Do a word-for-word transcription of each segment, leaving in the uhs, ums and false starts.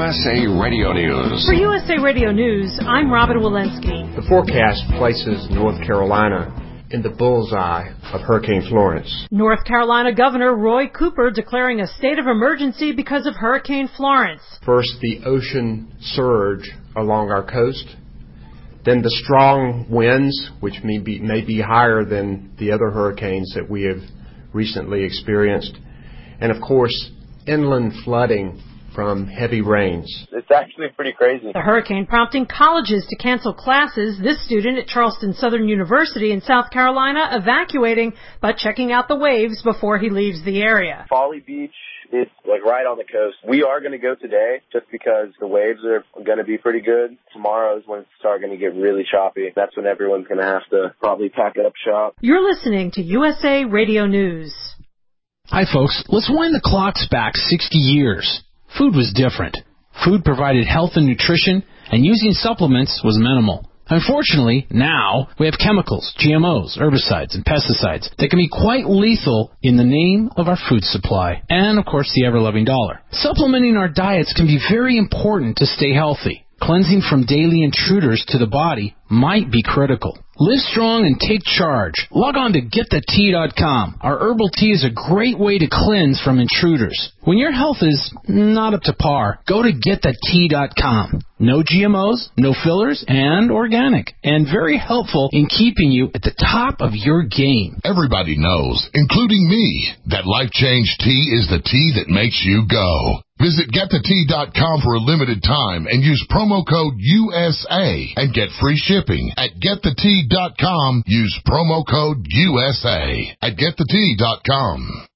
S A Radio News. For U S A Radio News, I'm Robin Walensky. The forecast places North Carolina in the bullseye of Hurricane Florence. North Carolina Governor Roy Cooper declaring a state of emergency because of Hurricane Florence. First, the ocean surge along our coast. Then the strong winds, which may be, may be higher than the other hurricanes that we have recently experienced. And, of course, inland flooding from heavy rains. It's actually pretty crazy. The hurricane prompting colleges to cancel classes. This student at Charleston Southern University in South Carolina evacuating but checking out the waves before he leaves the area. Folly Beach is like right on the coast. We are going to go today just because the waves are going to be pretty good. Tomorrow is when it's starting to get really choppy. That's when everyone's going to have to probably pack up shop. You're listening to U S A Radio News. Hi, folks. Let's wind the clocks back sixty years. Food was different. Food provided health and nutrition, and using supplements was minimal. Unfortunately, now we have chemicals, G M Os, herbicides, and pesticides that can be quite lethal in the name of our food supply and, of course, the ever-loving dollar. Supplementing our diets can be very important to stay healthy. Cleansing from daily intruders to the body might be critical. Live strong and take charge. Log on to get the tea dot com. Our herbal tea is a great way to cleanse from intruders. When your health is not up to par, go to get the tea dot com. No G M Os, no fillers, and organic. And very helpful in keeping you at the top of your game. Everybody knows, including me, that Life Change Tea is the tea that makes you go. Visit get the tea dot com for a limited time and use promo code U S A and get free shipping. At get the tea dot com, use promo code U S A at get the tea dot com.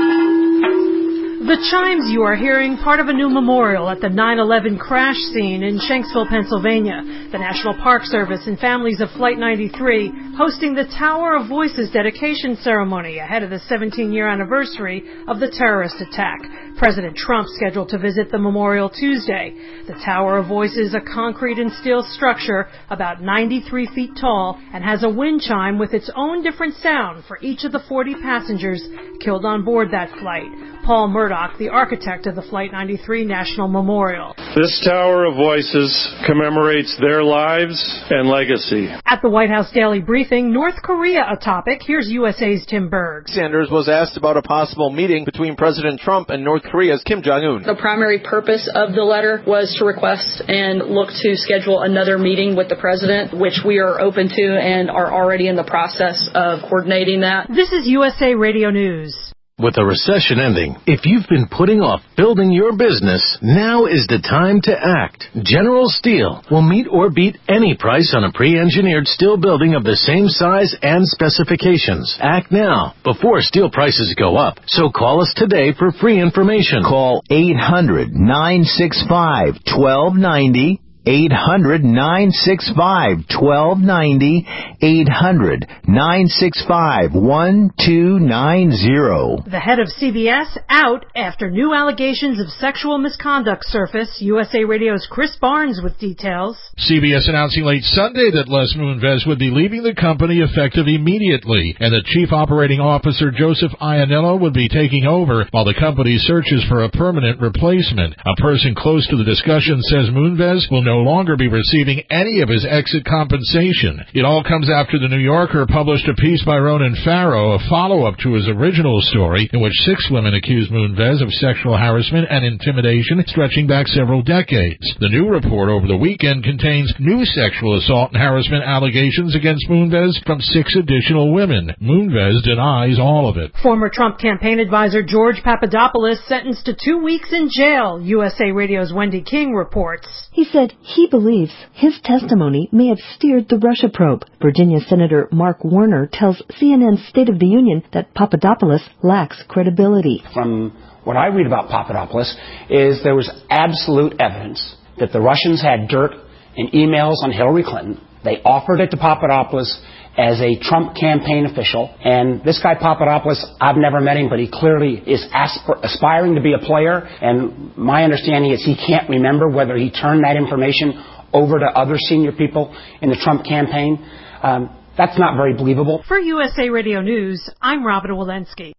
The chimes you are hearing, part of a new memorial at the nine eleven crash scene in Shanksville, Pennsylvania. The National Park Service and families of Flight ninety-three hosting the Tower of Voices dedication ceremony ahead of the seventeen-year anniversary of the terrorist attack. President Trump scheduled to visit the memorial Tuesday. The Tower of Voices, a concrete and steel structure about ninety-three feet tall, and has a wind chime with its own different sound for each of the forty passengers killed on board that flight. Paul Murdoch, the architect of the Flight ninety-three National Memorial. This Tower of Voices commemorates their lives and legacy. At the White House Daily Briefing, North Korea a topic. Here's U S A's Tim Berg. Sanders was asked about a possible meeting between President Trump and North Korea's Kim Jong-un. The primary purpose of the letter was to request and look to schedule another meeting with the president, which we are open to and are already in the process of coordinating that. This is U S A Radio News. With the recession ending, if you've been putting off building your business, now is the time to act. General Steel will meet or beat any price on a pre-engineered steel building of the same size and specifications. Act now, before steel prices go up. So call us today for free information. Call eight hundred, nine six five, one two nine zero. eight hundred, nine six five, one two nine zero. eight hundred, nine six five, one two nine zero. The head of C B S out after new allegations of sexual misconduct surface. U S A Radio's Chris Barnes with details. C B S announcing late Sunday that Les Moonves would be leaving the company effective immediately, and that Chief Operating Officer Joseph Iannello would be taking over while the company searches for a permanent replacement. A person close to the discussion says Moonves will no longer be receiving any of his exit compensation. It all comes after the New Yorker published a piece by Ronan Farrow, a follow-up to his original story, in which six women accused Moonves of sexual harassment and intimidation stretching back several decades. The new report over the weekend contains new sexual assault and harassment allegations against Moonves from six additional women. Moonves denies all of it. Former Trump campaign advisor George Papadopoulos sentenced to two weeks in jail, U S A Radio's Wendy King reports. He said he believes his testimony may have steered the Russia probe. Virginia Senator Mark Warner tells C N N's State of the Union that Papadopoulos lacks credibility. From what I read about Papadopoulos is there was absolute evidence that the Russians had dirt and emails on Hillary Clinton. They offered it to Papadopoulos as a Trump campaign official. And this guy Papadopoulos, I've never met him, but he clearly is asp- aspiring to be a player. And my understanding is he can't remember whether he turned that information over to other senior people in the Trump campaign. Um, that's not very believable. For U S A Radio News, I'm Robin Walensky.